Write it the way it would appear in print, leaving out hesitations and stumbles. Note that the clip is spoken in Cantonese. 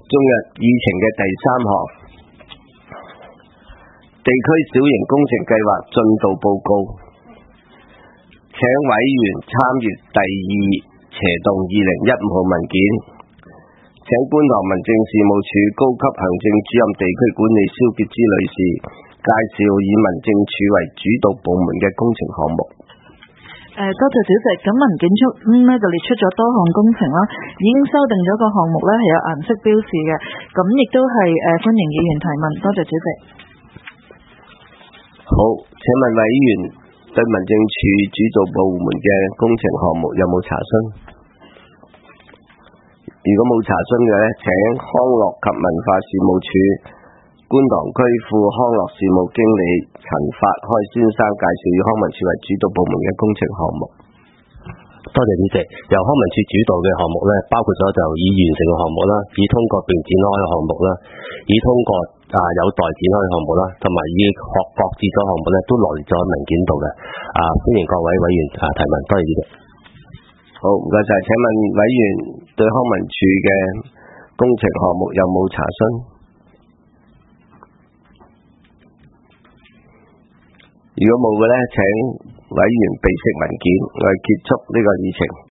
中日議程嘅第3項，地區小型工程計劃進度報告，請委員參閱第2/2015號文件，請觀塘民政事務處高級行政主任地區管理蕭潔芝女士介紹以民政處為主導部門嘅工程項目。 多謝主席。咁文件中呢就列出咗多項工程啦，已經修訂咗個項目呢係有顏色標示嘅，咁亦都係歡迎議員提問。多謝主席。 好，請問委員對民政處主導部門嘅工程項目有冇查詢？如果冇查詢嘅呢，請康樂及文化事務處觀塘區副康樂事務經理陳發開先生介紹以康文署為主導部門嘅工程項目。 多謝主席。由康文署主導嘅項目呢，包括咗就已完成嘅項目啦，已通過並展開嘅項目啦，已通過有待展開嘅項目啦，同埋已擱置咗項目呢，都落列咗文件度嘅。歡迎各位委員提問。多謝主席。 好，唔該晒。請問委員對康文署嘅工程項目有冇查詢？如果冇嘅呢，請委員備悉文件，我哋結束呢個議程。